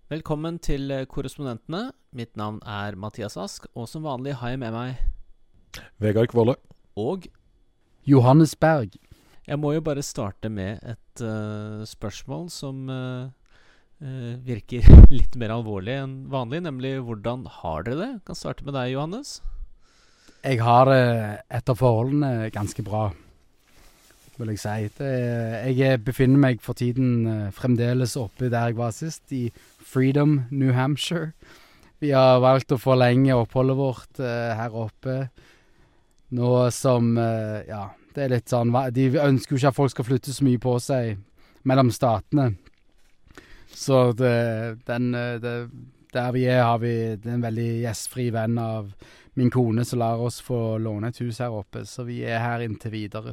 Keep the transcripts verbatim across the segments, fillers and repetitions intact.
Velkommen til Korrespondentene. Mitt navn er Mathias Ask, og som vanlig har jeg med meg Vegard Kvalle og Johannes Berg. Jeg må jo bare starte med et uh, spørsmål som uh, uh, virker litt mer alvorlig enn vanlig, nemlig hvordan har dere det? Jeg kan starte med deg, Johannes. Jeg har det etter forholdene ganske bra, vil jeg si. Det, jeg befinner meg for tiden uh, fremdeles oppe der jeg var sist, i Freedom, New Hampshire. Vi har valgt å forlenge oppholdet vårt uh, her oppe. Nå som, uh, ja, det er litt sånn, de ønsker jo ikke at folk skal flytte så mye på seg mellom statene. Så det, den, det, der vi er, har vi en veldig gjestfri venn av min kone som lar oss få låne et hus her oppe, så vi er her inntil videre.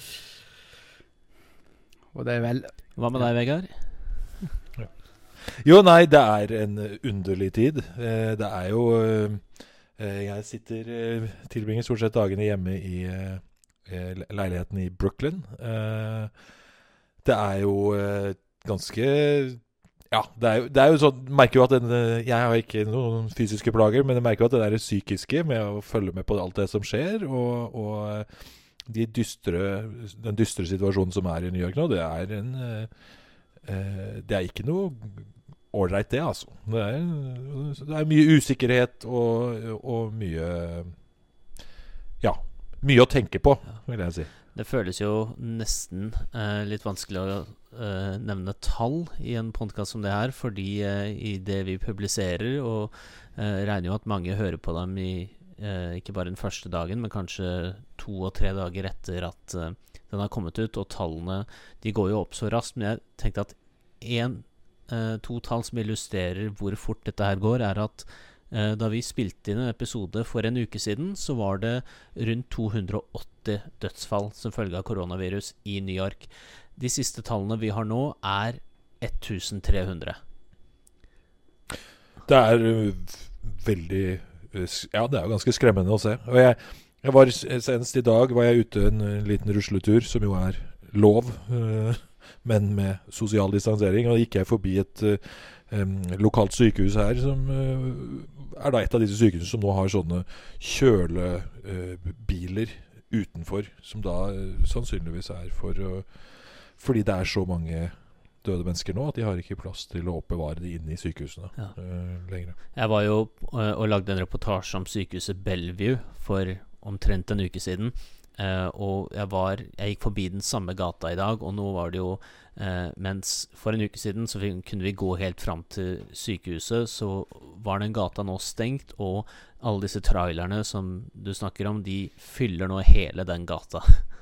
Og det er vel... Hva med deg, Vegard? Ja. Jo, nei, det er en underlig tid. Eh, det er jo... Eh, jeg sitter, eh, tilbringer stort sett dagene hjemme i eh, leiligheten i Brooklyn. Eh, det er jo eh, ganske... Ja, det er jo, det er jo sånn... Merker jo at den... Jeg har ikke noen fysiske plager, men jeg merker jo at det der psykiske med å følge med på alt det som skjer, og... og de dystre, den dystre situasjonen som er i New York nå, det er en eh, det er ikke noe ålreit det, altså. Det er, det er mye usikkerhet og, og mye ja, mye å tenke på, vil jeg si. Det føles jo nesten eh, litt vanskelig å eh, nevne tall i en podcast som det her, fordi eh, i det vi publiserer, og eh, regner jo at mange hører på dem i Eh, ikke bare den første dagen, men kanskje to og tre dager etter at eh, den har kommet ut, og tallene, de går jo opp så raskt, men jeg tenkte at en, eh, to tall som illustrerer hvor fort dette her går, er at eh, da vi spilte inn en episode for en uke siden, så var det rundt to hundre og åtti dødsfall som følge av koronavirus i New York. De siste tallene vi har nå er tre hundre. Det er uh, veldig Ja, det er jo ganske skremmende å se. Og jeg, jeg var senest i dag var jeg ute en, en liten rusletur, som jo er lov, uh, men med sosial distansering. Og da gikk jeg forbi et uh, um, lokalt sykehus her, som uh, er da et av disse sykehusene som nå har sånne kjølebiler uh, utenfor, som da uh, sannsynligvis er for uh, fordi det er så mange døde mennesker nå, at de har ikke plass til å oppbevare de inne i sykehusene ja. uh, lenger. Jeg var jo uh, og lagde en reportasje om sykehuset Bellevue for omtrent en uke siden, uh, og jeg, var, jeg gikk forbi den samme gata i dag, og nå var det jo, uh, mens for en uke siden så kunne vi gå helt fram til sykehuset, så var den gata nå stengt, og alle disse trailerne som du snakker om, de fyller nå hele den gata.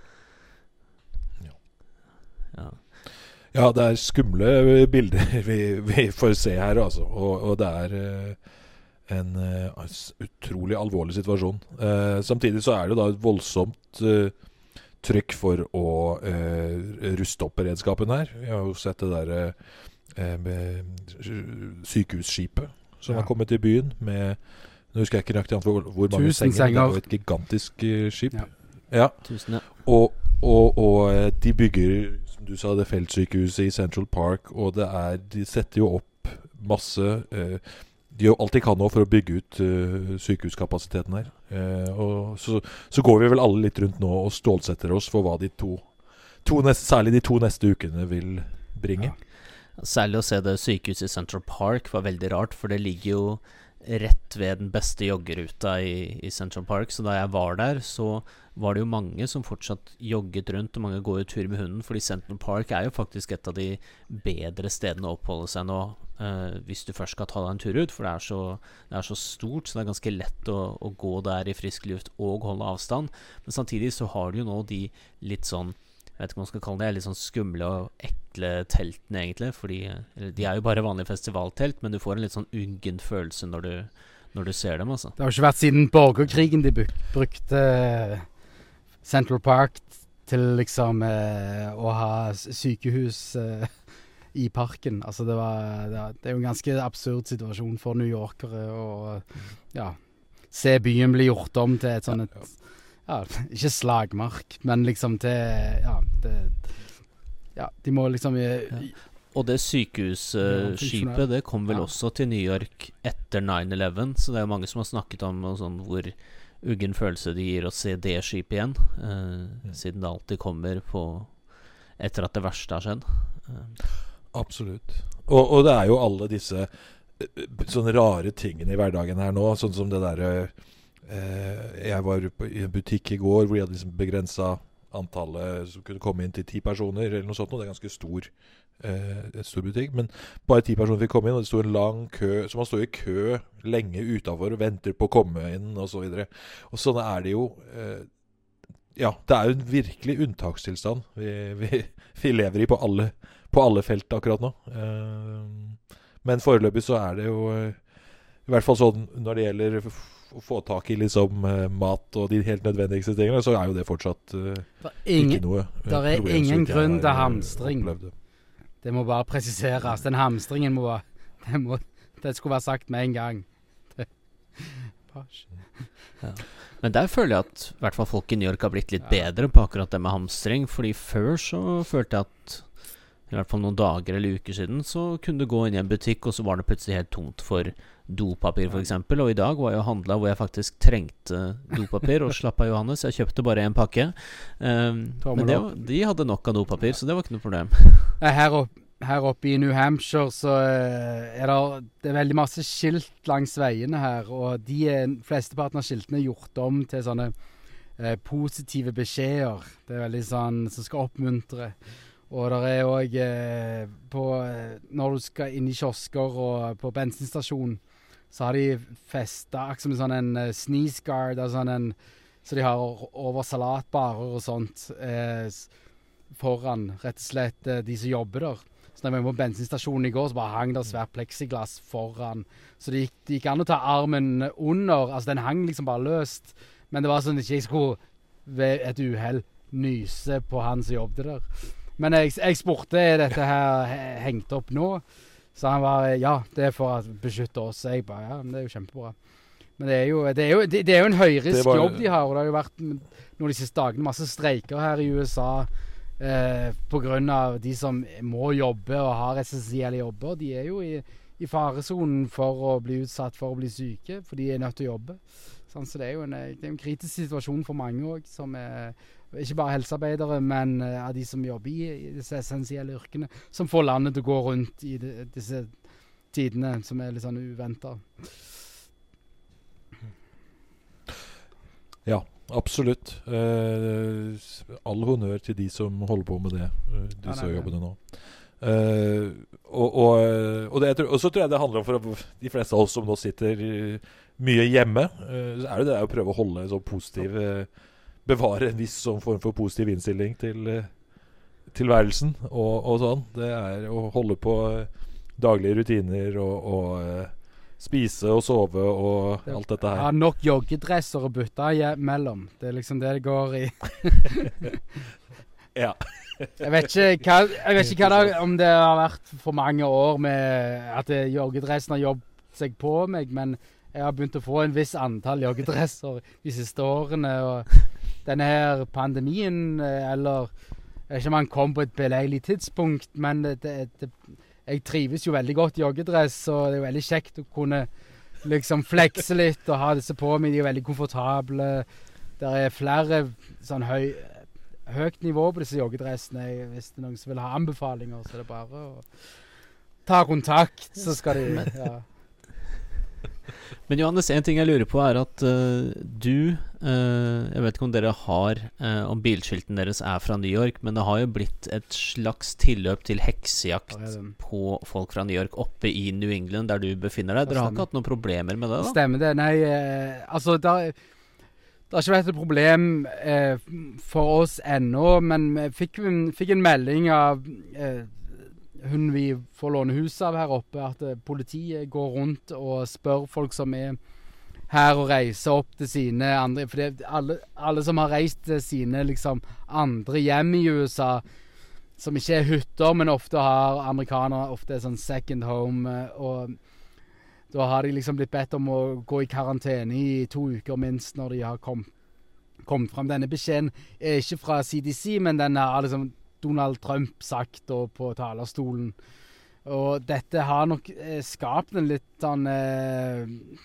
Ja. Ja. Ja, det er skumle bilder vi, vi får se her, altså. Og, og det er uh, en uh, utrolig alvorlig situasjon. Uh, samtidig så er det da et voldsomt uh, trykk for å uh, ruste opp beredskapen her. Vi har jo sett det der uh, med sykehusskipet som ja. har kommet til byen med, nå husker jeg ikke nøyaktig hvor, hvor mange senger, men det er jo et gigantisk uh, skip. Ja. Ja. Tusen, ja. Og, og, og de bygger... Du sa det feltsykehuset i Central Park, og det er, de setter jo opp masse, eh, de gjør alt de kan nå for å bygge ut eh, sykehuskapasiteten her. Eh, og så, så går vi vel alle litt rundt nå og stålsetter oss for hva de to, to neste, særlig de to neste ukene vil bringe. Ja. Særlig å se det sykehuset i Central Park var veldig rart, for det ligger jo rett ved den beste joggeruta i, i Central Park, så da jeg var der, så var det jo mange som fortsatt jogget rundt, og mange går jo tur med hunden, fordi Central Park er jo faktisk et av de bedre stedene å oppholde seg nå, eh, hvis du først skal ta deg en tur ut, for det er så, det er så stort, så det er ganske lett å, å gå der i frisk luft og holde avstand, men samtidig så har du jo nå de litt sånn, jeg vet ikke hva man skal kalle det, litt sånn skumle og ekle teltene egentlig, fordi de er jo bare vanlige festivaltelt, men du får en litt sånn ungen følelse når du, når du ser dem, altså. Det har ikke vært siden borgerkrigen de brukte Central Park til liksom eh, å ha sykehus eh, i parken. Altså det var, det, det er jo en ganske absurd situasjon for New Yorkere å ja, se byen bli gjort om til et sånn et, ja, ikke slagmark, men liksom til, ja, det, ja, de må liksom... Ja. Og det sykehusskipet, det kom vel Ja. også til New York etter nine eleven, så det er jo mange som har snakket om og sånn, hvor uggen følelse det gir å se det skipet igjen, eh, Mm. siden det alltid kommer på etter at det verste har skjedd. Eh, Absolutt. Og, og det er jo alle disse eh, sånne rare tingene i hverdagen her nå, sånn som det der eh, jeg var på, i en butikk i går hvor de hadde liksom begrenset antallet som kunne komme inn til ti personer eller noe sånt, og det er ganske stor eh, et stor butikk, men bare ti personer fikk komme inn, og det stod en lang kø, så man står i kø lenge utenfor og venter på å komme inn, og så videre. Og sånn er det jo eh, ja, det er jo en virkelig unntakstilstand vi, vi, vi lever i på alle, på alle felt akkurat nå. Eh, men foreløpig så er det jo eh, i hvert fall sånn når det gjelder f- å få tak i liksom eh, mat og de helt nødvendigste tingene, så er jo det fortsatt eh, Der er ingen, ikke noe eh, der er problem, så ingen vidt jeg grunn har, til eh, hamstring. opplevd det. Det må bare presiseres. Den hamstringen må, det, må det skulle være sagt med en gang. Det, Ja. Men der føler jeg at i hvert fall folk i New York har blitt litt Ja. bedre på akkurat det med hamstring, fordi før så følte jeg at i hvert fall noen dager eller uker siden så kunne du gå inn i en butikk, og så var det plutselig helt tomt for dopapir for eksempel. Og i dag var jeg og handla hvor jeg faktisk trengte dopapir, og slapp av Johannes, jeg kjøpte bare en pakke. Um, Tommel men det, opp. var- de hadde nok av dopapir, så det var ikke noe problem. Eh, Her, opp, her oppe i New Hampshire så eh, er det, det er veldig masse skilt langs veiene her, og de er, flesteparten av skiltene er gjort om til sånne eh, positive beskjeder. Det er veldig sånn som skal oppmuntre. Og det er òg eh, på eh, når du skal inn i kiosker og på bensinstasjon, så har de festa akkurat som en sånn en eh, sneeze guard, altså sånn en, så de har o- over salatbarer og sånt eh, s- foran rett og slett eh, de som jobber der. Så når jeg var på bensinstasjonen i går, så bare hang der svært plexiglass foran. Så det gikk, det gikk an å ta armen under, altså den hang liksom bare løst. Men det var sånn at jeg ikke skulle ved et uhell nyse på han som jobbet der. Men jeg, jeg spurte er dette her he- hengt opp nå, så han var, ja, det er for å beskytte oss. Jeg bare, ja, men det er jo kjempebra. Men det er jo, det er jo, det, det er jo en høyrisk Det var- jobb de har, og det har jo vært nå de siste dagene masse streiker her i U S A eh, på grunn av de som må jobbe og har essensielle jobber. De er jo i, i faresonen for å bli utsatt for å bli syke, for de er nødt til å jobbe. Sånn, så det er jo en, det er en kritisk situasjon for mange også, som er ikke bare helsearbeidere, men eh, av de som jobber i, i disse essensielle yrkene, som får landet til å gå rundt i de, disse tidene som er litt sånn uventet. Ja, absolutt. Eh, all honnør til de som holder på med det, eh, disse Ja, nei, nei. jobbene nå. Eh, og, og, og, det, jeg tror- og så tror jeg det handler om for de fleste av oss som nå sitter eh, mye hjemme, eh, så er det det å prøve å holde en sånn positiv eh, bevare en viss sånn form for positiv innstilling til eh, tilværelsen og, og sånn. Det er å holde på eh, daglige rutiner og, og eh, spise og sove og Det- alt dette Jeg her. har nok joggedresser å bytte imellom. Det er liksom det det går i. Ja. Jeg vet ikke hva, jeg vet ikke hva det, om det har vært for mange år med at det- joggedressen har jobbet seg på meg, men jeg har begynt å få en viss antall joggedresser de siste årene. Og denne her pandemien, eh, eller jeg vet ikke om han kom på et beleilig tidspunkt, men det, det, det, jeg trives jo veldig godt i joggedress, og det er jo veldig kjekt å kunne liksom flekse litt og ha disse på meg. De er veldig komfortable. Det er flere sånn høy, høyt nivå på disse joggedressene. Jeg- Hvis det er noen som vil ha anbefalinger, så er det bare å ta kontakt, så skal de ja. Men Johannes, en ting jeg lurer på er at eh, du eh, Jeg vet ikke om dere har eh, Om bilskilten deres er fra New York, men det har jo blitt et slags tilløp til heksejakt Der er den. på folk fra New York oppe i New England, der du befinner deg. Det Dere har stemmer. ikke hatt noen problemer med det, da? Stemmer det. Nei, eh, altså det har ikke vært et problem eh, for oss ennå, men vi fikk, en- fikk en melding av eh, hun vi får låne huset av her oppe, at eh, politiet går rundt og spør folk som er her og reiser opp til sine andre, for det, alle, alle som har reist til sine liksom andre hjem i U S A, som ikke er hytter, men ofte har amerikanere, ofte er sånn second home, eh, og da har de liksom blitt bedt om å gå i karantene i to uker minst når de har kom, kommet frem. Denne beskjeden er ikke fra C D C, men den har liksom Donald Trump sagt da på talerstolen. Og dette har nok eh, skapt en litt sånn eh,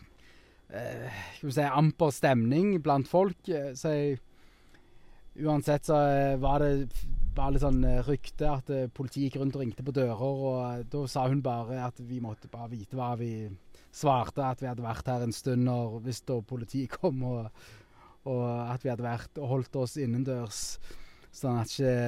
eh, skal vi si, amper stemning blant folk. Eh, så jeg, uansett så eh, var det bare litt sånn eh, rykte at eh, politiet gikk rundt og ringte på dører, og eh, da sa hun bare at vi måtte bare vite hva vi svarte, at vi hadde vært her en stund når, hvis da politiet kom, og, og at vi hadde vært og holdt oss innendørs, sånn at ikke,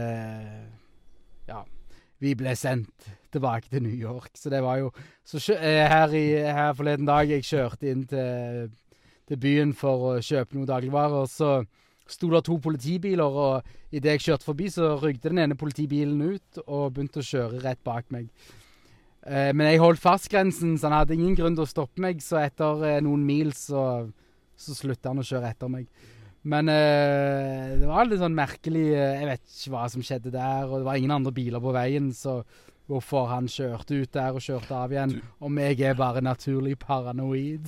ja, vi ble sendt tilbake til New York. Så det var jo så her, i, her forleden dag jeg kjørte inn til, til byen for å kjøpe noen dagligvarer, så sto det to politibiler, og i det jeg kjørte forbi så rygde den ene politibilen ut og begynte å kjøre rett bak meg. Eh, men jeg holdt fartsgrensen, så han hadde ingen grunn til å stoppe meg, så etter eh, noen mil så, så sluttet han å kjøre etter meg. Men eh, det var litt sånn merkelig, eh, jeg vet ikke hva som skjedde der, og det var ingen andre biler på veien, så hvorfor han kjørte ut der og kjørte av igjen, om jeg er bare naturlig paranoid.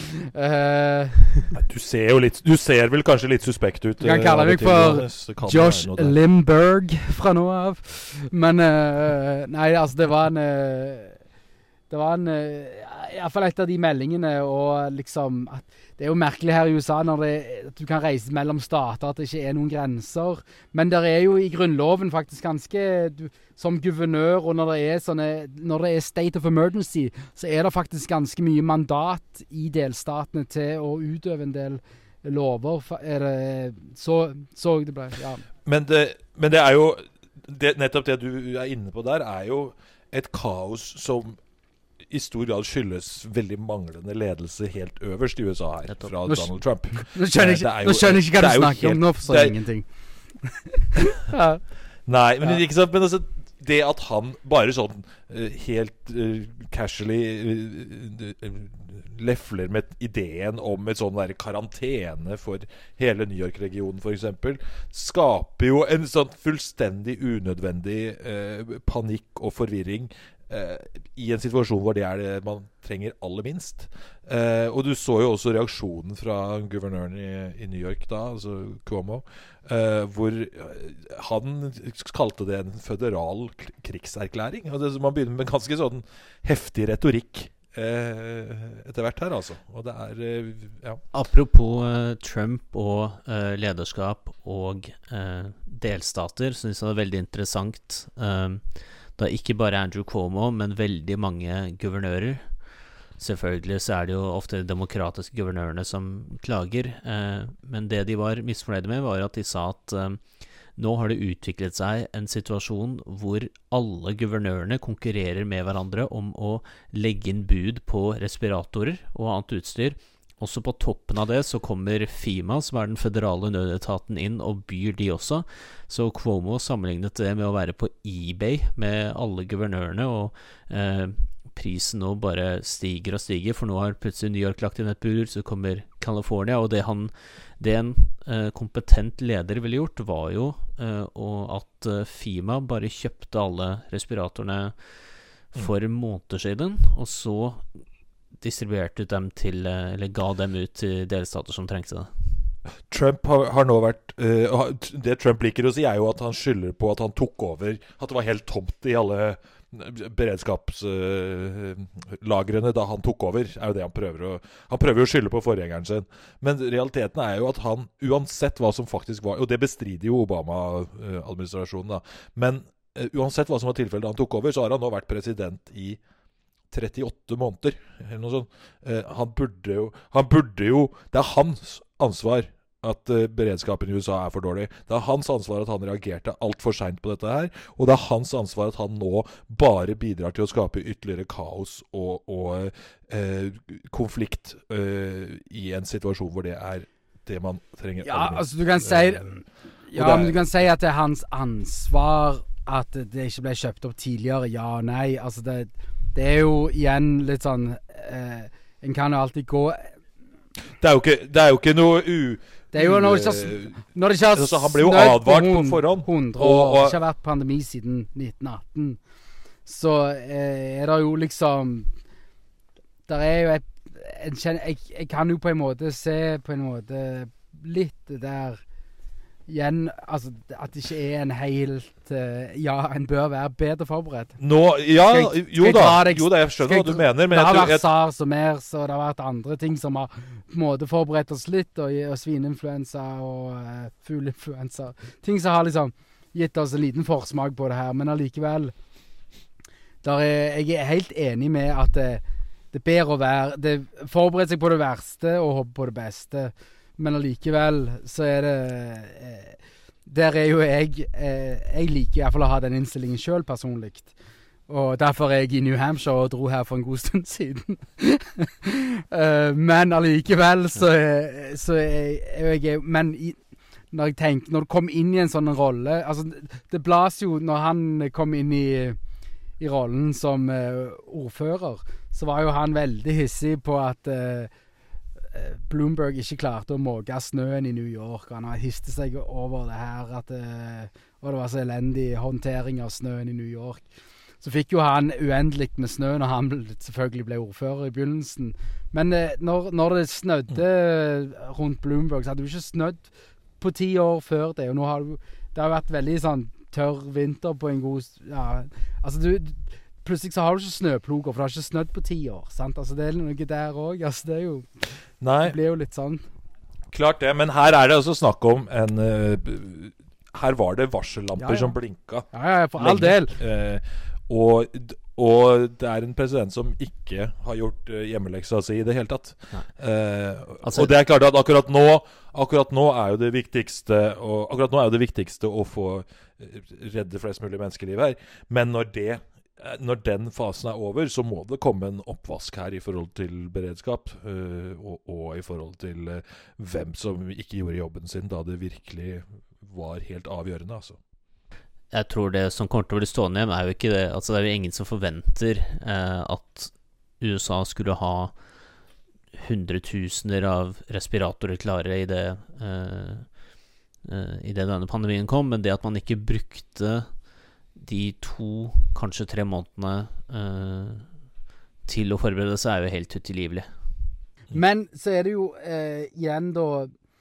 uh, du ser jo litt, du ser vel kanskje litt suspekt ut. Du kan kalle meg for Josh Limberg fra nå av. Men, uh, nei, altså det var en, uh, det var en, uh, i hvert fall et av de meldingene, og liksom, at det er jo merkelig her i U S A når det, at du kan reise mellom stater, at det ikke er noen grenser. Men det er jo i grunnloven faktisk ganske, du, som guvernør, og når det er sånne, når det er state of emergency, så er det faktisk ganske mye mandat i delstatene til å utøve en del lover. Er det, så, så det ble, ja. Men det, men det er jo, det, nettopp det du er inne på der, er jo et kaos som i stor grad skyldes veldig manglende ledelse helt øverst i U S A her, fra Donald Trump. Nå skjønner jeg ikke, jo, nå skjønner jeg ikke hva du snakker helt, om, nå forstår jeg ingenting. ja. Nei, men, ja. Ikke sant, men altså, det at han bare sånn uh, helt uh, casually uh, uh, lefler med ideen om et sånn der karantene for hele New York-regionen for eksempel, skaper jo en sånn fullstendig unødvendig uh, panikk og forvirring Uh, i en situasjon hvor det er det man trenger aller minst. Uh, og du så jo også reaksjonen fra guvernøren i, i New York da, altså Cuomo, uh, hvor han kalte det en føderal krigserklæring. Og det, man begynner med ganske sånn heftig retorikk uh, etter hvert her, altså. Og det er, uh, ja. Apropos uh, Trump og uh, lederskap og uh, delstater, synes jeg det er veldig interessant. Uh, Det er ikke bare Andrew Cuomo, men veldig mange guvernører. Selvfølgelig så er det jo ofte de demokratiske guvernørene som klager, eh, men det de var misfornøyde med var at de sa at eh, nå har det utviklet seg en situasjon hvor alle guvernørene konkurrerer med hverandre om å legge inn bud på respiratorer og annet utstyr. Også på toppen av det så kommer FEMA, som er den føderale nødetaten, inn og byr de også. Så Cuomo sammenlignet det med å være på eBay med alle guvernørene, og eh, prisen nå bare stiger og stiger, for nå har plutselig New York lagt inn et bud, så kommer California, og det, han, det en eh, kompetent leder ville gjort, var jo eh, at eh, FEMA bare kjøpte alle respiratorene for måneder siden, og så distribuerte ut dem til, eller ga dem ut til delstater som trengte det. Trump har, har nå vært uh, det Trump liker å si er jo at han skylder på at han tok over, at det var helt tomt i alle beredskapslagrene uh, da han tok over, er jo det han prøver å han prøver å skylde på forgjengeren sin, men realiteten er jo at han, uansett hva som faktisk var, og det bestrider jo Obama-administrasjonen da, men uh, uansett hva som var tilfellet da han tok over, så har han nå vært president i trettiåtte måneder eller noe sånt. Uh, han burde jo han burde jo det er hans ansvar at uh, beredskapen i U S A er for dårlig. Det er hans ansvar at han reagerte alt for sent på dette her, og det er hans ansvar at han nå bare bidrar til å skape ytterligere kaos og, og uh, konflikt uh, i en situasjon hvor det er det man trenger. Ja, altså du kan si ja, er, men du kan si at det er hans ansvar at det ikke ble kjøpt opp tidligere, ja og nei. Altså det Det er jo igjen litt sånn eh, en kan jo alltid gå Det er jo ikke, det er jo ikke noe u... Det er jo når det ikke har, når det ikke har altså, han ble jo advart på forhånd. hundre år, og, og, det ikke har vært pandemi siden nitten atten. Så eh, er det jo liksom Der er jo et, en, jeg, jeg kan jo på en måte se på en måte litt der igjen, altså, at det ikke er en helt uh, ja, en bør være bedre forberedt. Nå, ja, jeg, jo da, jo da, jeg skjønner hva du mener, men det har jeg, vært jeg, SARS og MERS, og det har vært andre ting som har på en måte forberedt oss litt, og, og svineinfluensa og uh, fugleinfluensa. Ting som har liksom gitt oss en liten forsmak på det her, men allikevel, der er, jeg er helt enig med at det, det er bedre å være, det forbereder seg på det verste og håper på det beste, men allikevel så er det eh, der er jo jeg eh, jeg liker i hvert fall å ha den innstillingen selv personlig, og derfor er jeg i New Hampshire og dro her for en god stund siden. uh, men allikevel så, så er jeg men i, når jeg tenker, når du kommer inn i en sånn rolle, altså det blas jo når han kom inn i i rollen som uh, ordfører, så var jo han veldig hissig på at uh, Bloomberg ikke klarte å måke snøen i New York. Han histe seg over det her at uh, og det var så elendig håndtering av snøen i New York. Så fikk jo han uendelig med snø når han ble, selvfølgelig ble ordfører i begynnelsen. Men uh, når, når det snødde rundt Bloomberg, så hadde det jo ikke snødd på ti år før det. Og nå har det, det har vært veldig sånn tørr vinter på en god ja, altså du plutselig så har du ikke snøploger, for det har ikke snødd på ti år, sant? Altså det er noe der også, altså det er jo Nei. Det blir jo litt sånn. Klart det, men her er det også snakk om en uh, her var det varsellamper ja, ja. som blinka. Ja, ja, for all del. Uh, og, og det er en president som ikke har gjort uh, hjemmeleksa si i det hele tatt. Uh, altså, og det er klart at akkurat nå, akkurat nå er jo det viktigste, og akkurat nå er jo det viktigste å få redde flest mulig menneskeliv her. Men når det når den fasen er over, så må det komme en oppvask her i forhold til beredskap, uh, og, og i forhold til uh, hvem som ikke gjorde jobben sin, da det virkelig var helt avgjørende, altså. Jeg tror det som kommer til å bli stående hjem er jo ikke det, altså det er jo ingen som forventer uh, at U S A skulle ha hundretusener av respiratorer klare i det, uh, uh, i det denne pandemien kom, men det at man ikke brukte de to, kanskje tre månedene uh, til å forberede seg er jo helt utilgivelig. Men så er det jo uh, igjen da,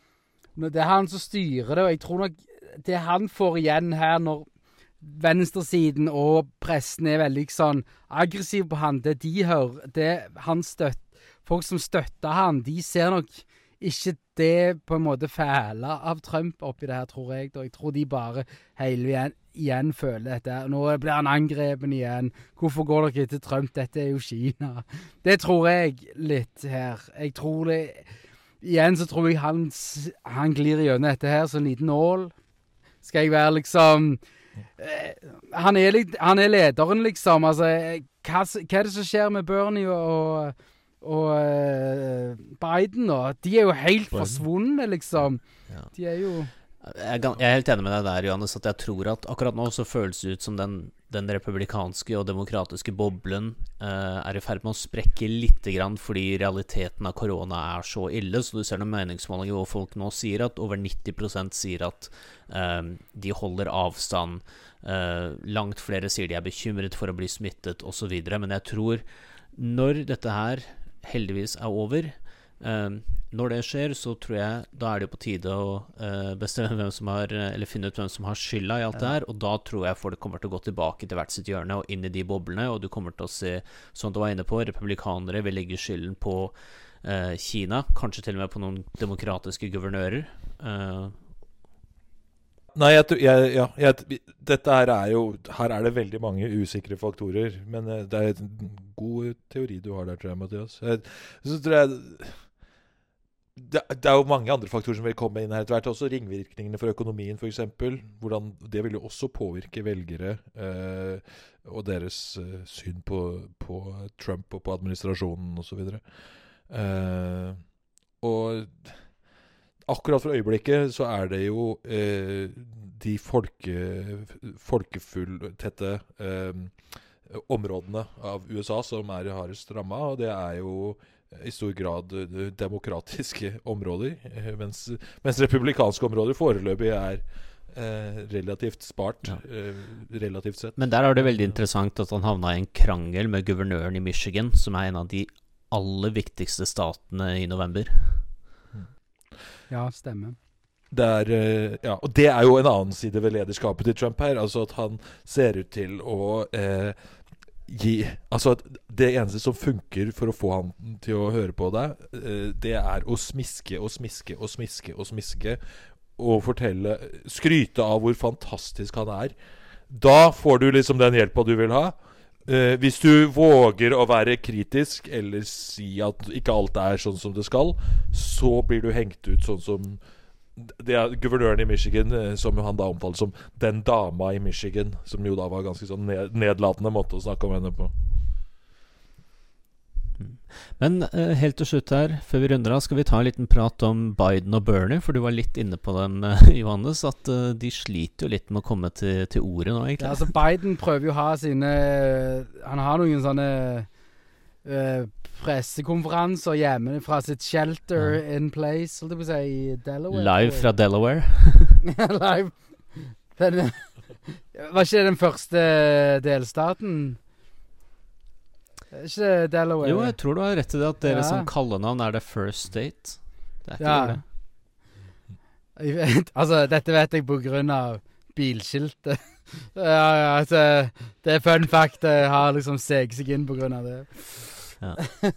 det er han som styrer det, og jeg tror nok det han får igjen her når venstresiden og pressen er veldig sånn aggressiv på han, det de hører, det han støtter, folk som støtter han, de ser nok ikke det på en måte fæle av Trump oppi det her, tror jeg. Da. Jeg tror de bare hele igjen, igjen føler dette. Nå blir han angrepen igjen. Hvorfor går dere etter Trump? Dette er jo Kina. Det tror jeg litt her. Jeg tror det... Igjen så tror jeg han, han glir gjennom dette her som en liten nål. Skal jeg være liksom... Eh, han, er litt, han er lederen liksom. Altså, hva, hva er det som skjer med Bernie og... og uh, Biden og de er jo helt Biden. forsvunne liksom ja. De er jo jeg, jeg er helt enig med deg der, Johannes, at jeg tror at akkurat nå så føles det ut som den, den republikanske og demokratiske boblen uh, er i ferd med å sprekke litt grann, fordi realiteten av korona er så ille, så du ser noen meningsmålinger hvor folk nå sier at over nitti prosent sier at uh, de holder avstand, uh, langt flere sier de er bekymret for å bli smittet og så videre, men jeg tror når dette her heldigvis er over. Um, når det skjer, så tror jeg da er det på tide å uh, bestemme hvem som har, eller finne ut hvem som har skylda i alt det her, og da tror jeg folk kommer til å gå tilbake til hvert sitt hjørne og inn i de boblene, og du kommer til å se, som du var inne på, republikanere vil legge skylden på uh, Kina, kanskje til og med på noen demokratiske guvernører. Uh, Nei, jeg, jeg, ja, jeg, dette her er jo her er det veldig mange usikre faktorer, men det er en god teori du har der, tror jeg, Mathias. Jeg, så tror jeg det, det er jo mange andre faktorer som vil komme inn her etter hvert, også ringvirkningene for økonomien for eksempel, hvordan det vil jo også påvirke velgere eh, og deres eh, syn på, på Trump og på administrasjonen og så videre. Eh, og akkurat for øyeblikket så er det jo eh, de folke, folkefulltette eh, områdene av U S A som er hardest rammet, og det er jo i stor grad demokratiske områder, eh, mens, mens republikanske områder foreløpig er eh, relativt spart, ja. eh, relativt sett. Men der er det veldig interessant at han havna i en krangel med guvernøren i Michigan, som er en av de aller viktigste statene i november. Ja, stemmer. det er, eh, ja, og det er jo en annen side ved lederskapet til Trump her. Altså at han ser ut til å eh, gi Altså at det eneste som funker for å få han til å høre på deg, eh, det er å smiske og smiske og smiske og smiske og fortelle, skryte av hvor fantastisk han er. Da får du liksom den hjelpa du vil ha. Eh, hvis du våger å være kritisk eller si at ikke alt er sånn som det skal, så blir du hengt ut sånn som det er guvernøren i Michigan, eh, som han da omtalte som den dama i Michigan, som jo da var ganske sånn ned, nedlatende måte å snakke om henne på. Men eh, helt til slutt her, før vi runder av, skal vi ta en liten prat om Biden og Bernie, for du var litt inne på dem, eh, Johannes, at eh, de sliter jo litt med å komme til, til ordet nå, egentlig. Ja, altså Biden prøver jo å ha sine Han har noen sånne uh, pressekonferanser hjemme fra sitt shelter ja. in place, holdt jeg på å si, i Delaware. Live fra Delaware. Live. Den, var ikke det den første delstaten? Ikke det Delaware? Jo, jeg tror du har rett i det, at deres ja. sånn kallenavn er The First State. Det er ikke ja. det. Jeg vet, altså, dette vet jeg på grunn av bilskiltet. ja, ja, altså, det er fun fact. Jeg har liksom seget seg inn på grunn av det. Ja.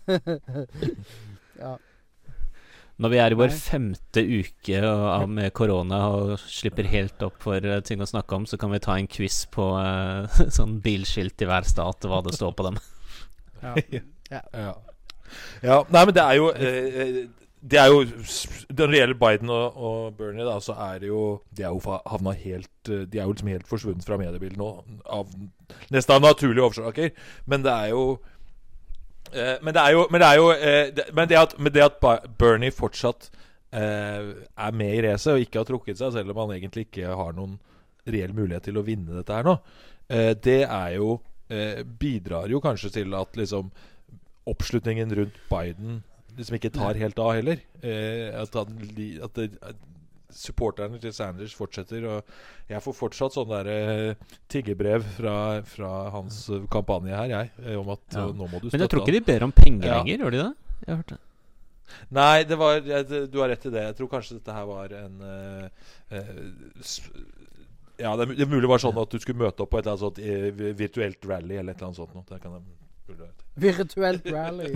ja. Når vi er i vår Nei. femte uke av med korona og slipper helt opp for uh, ting å snakke om, så kan vi ta en quiz på uh, sånn bilskilt i hver stat og hva det står på dem. ja. Ja. Ja. ja. Nei, men det er jo eh, Det er jo når det gjelder Biden og, og Bernie, da, så er det jo De er jo havna helt De er jo liksom helt forsvunnet fra mediebildet nå, av nesten av naturlige årsaker. Men det er jo Eh, men det er jo Men det, er jo, eh, det, men det, at, men det at Bernie fortsatt eh, er med i racet og ikke har trukket seg, selv om han egentlig ikke har noen reell mulighet til å vinne dette her nå, eh, det er jo eh, bidrar jo kanskje til at liksom oppslutningen rundt Biden liksom ikke tar helt av heller. Eh, at, han, at, det, at supporterne til Sanders fortsetter, og jeg får fortsatt sånn der uh, tiggebrev fra, fra hans uh, kampanje her, jeg, om at ja. uh, nå må du støtte. Men jeg tror ikke de ber om penger ja. lenger, gjør de det? Jeg har hørt det. Nei, det var, jeg, du har rett i det. Jeg tror kanskje dette her var en uh, uh, ja, det, det mulig var sånn at du skulle møte opp på et eller annet sånt uh, virtuelt rally eller et eller annet sånt nå. Det kan jeg, virtuelt rally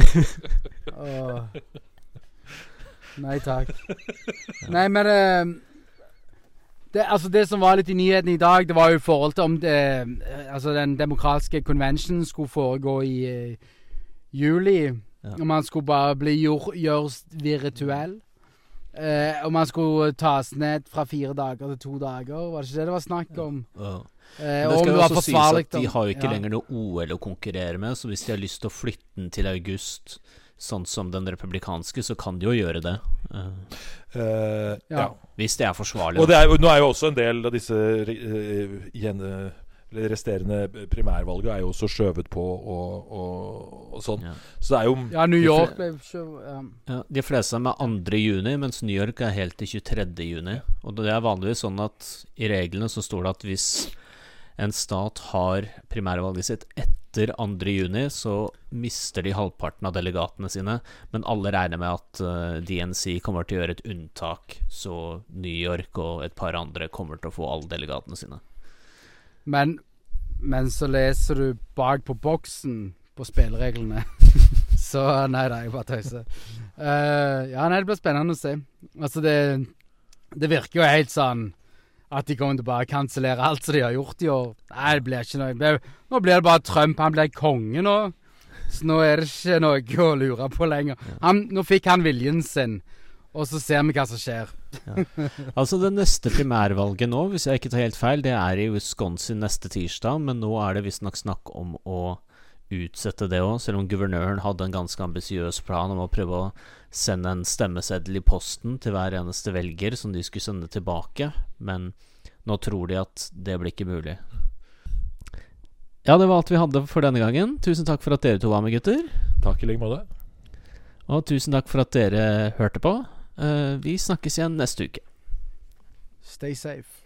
Åh Nei takk. Nei, men uh, det, altså det som var litt i nyheten i dag, det var jo i forhold til om det, altså den demokratiske convention skulle foregå i uh, juli. Ja. Om man skulle bare bli gjør, gjørs virtuell. Uh, om man skulle tas ned fra fire dager til to dager. Var det ikke det det var snakk om? Ja. Uh, det skal jo også sies at de har jo ikke ja. lenger noe O L å konkurrere med, så hvis de har lyst til å flytte den til august, sånn som den republikanske, så kan de jo gjøre det. Uh, uh, ja. ja. Hvis det er forsvarlig. Og det er, nå er jo også en del av disse uh, igjen, uh, resterende primærvalget er jo også skjøvet på og, og, og sånn. Ja. Så det er jo Ja, New York ble skjøvet. Ja. Ja, de fleste er med andre juni, mens New York er helt til tjuetredje juni. Og det er vanligvis sånn at i reglene så står det at hvis en stat har primærvalget sitt etter andre juni, så mister de halvparten av delegatene sine, men alle regner med at uh, D N C kommer til å gjøre et unntak, så New York og et par andre kommer til å få alle delegatene sine. Men, men så leser du bak på boksen på spillereglene. Så nei da, jeg bare tøyser. Uh, ja, nei, det blir spennende å se. Altså det, det virker jo helt sånn at de kommer til å bare kansellere alt som de har gjort i år. Nei, det blir ikke noe. Blir, nå blir det bare Trump. Han blir konge nå. Så nå er det ikke noe å lure på lenger. Han, nå fikk han viljen sin, og så ser vi hva som skjer. Ja. Altså det neste primærvalget nå, hvis jeg ikke tar helt feil, det er i Wisconsin neste tirsdag, men nå er det visst nok snakk om å utsette det også, selv om guvernøren hadde en ganske ambisiøs plan om å prøve å sende en stemmeseddel i posten til hver eneste velger som de skulle sende tilbake, men nå tror de at det blir ikke mulig. Ja, det var alt vi hadde for denne gangen. Tusen takk for at dere to var med, gutter. Takk i like måte. Og tusen takk for at dere hørte på. uh, Vi snakkes igjen neste uke. Stay safe.